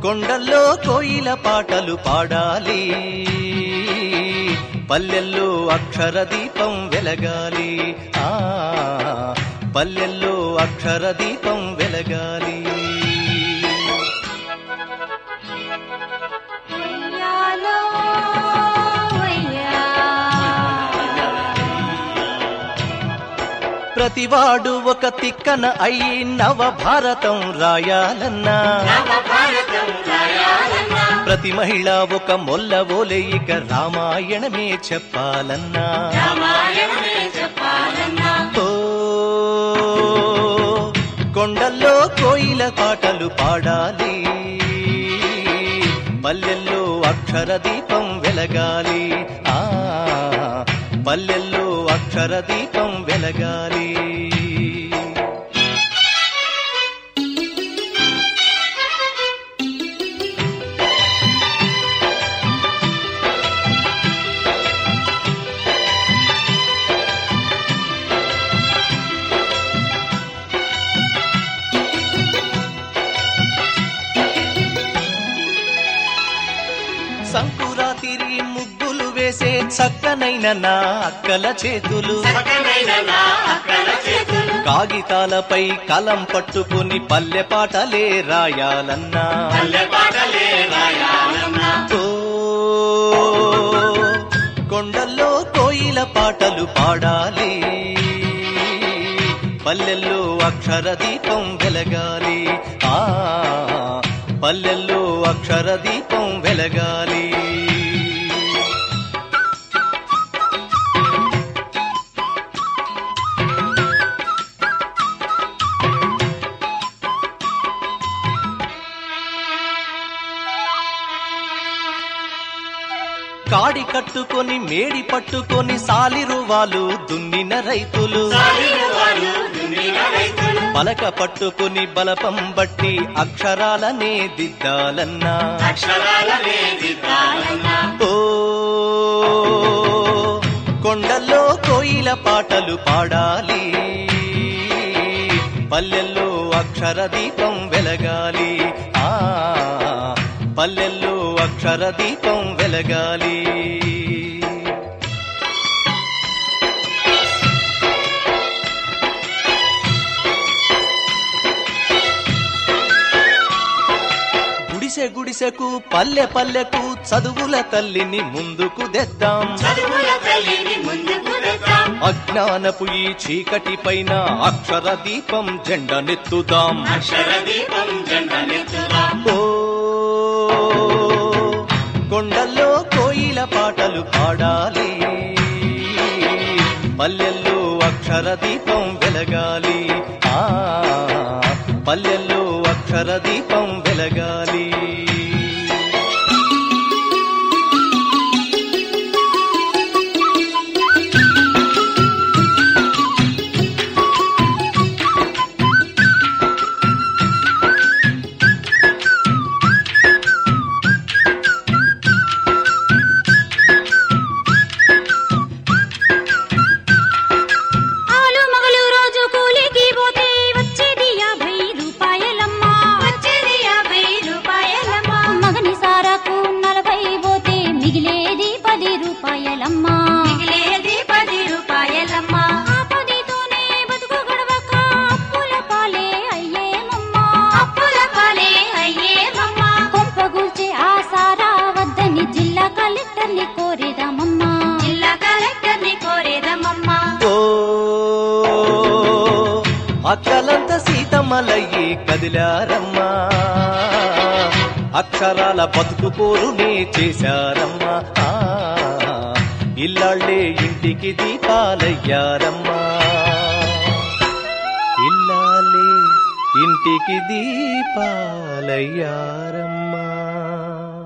కొండల్లో కోయిల పాటలు పాడాలి, పల్లెల్లో అక్షర దీపం వెలగాలి, పల్లెల్లో అక్షర దీపం వెలగాలి. ప్రతివాడు ఒక తిక్కన అయి నవభారతం రాయాలన్నా, ప్రతి మహిళ ఒక మొల్ల ఓలే ఇక రామాయణమే చెప్పాలన్నా. ఓ కొండల్లో కోయిల పాటలు పాడాలి, పల్లెల్లో అక్షర దీపం వెలగాలి, పల్లెల్లో అక్షర దీపం వెలగాలి. సంకురాతిరి ముగ్గులు వేసే చక్కనైన నా అక్కల చేతులు, కాగితాలపై కలం పట్టుకుని పల్లె పాటలే రాయాలన్నా. ఓ కొండల్లో కోయిల పాటలు పాడాలి, పల్లెల్లో అక్షర దీపం వెలగాలి, పల్లెల్లో అక్షర దీపం వెలగాలి. కాడి కట్టుకొని మేడి పట్టుకొని సాలిరువాలు దున్నిన రైతులు, పలక పట్టుకుని బలపం బట్టి అక్షరాలనే దిద్దాలన్నా. ఓ కొండల్లో కోయిల పాటలు పాడాలి, పల్లెల్లో అక్షర దీపం వెలగాలి, పల్లెల్లో అక్షర దీపం వెలగాలి. గుడిసె గుడిసెకు పల్లె పల్లెకు చదువుల తల్లిని ముందుకు తెద్దాం, అజ్ఞానపు ఈ చీకటి పైన అక్షర దీపం జెండనెత్తుదాం. ఓ కొండల్లో కోయిల పాటలు పాడాలి, పల్లెల్లో అక్షర దీపం వెలగాలి, పల్లెల్లో అక్షర దీపం వెలగాలి. అక్కలంత సీతమ్మలయ్యి కదిలారమ్మా, అక్షరాల బతుకు పోరునే చేశారమ్మా, ఇల్లాళ్లే ఇంటికి దీపాలయ్యారమ్మా, ఇల్లాలే ఇంటికి దీపాలయ్యారమ్మా.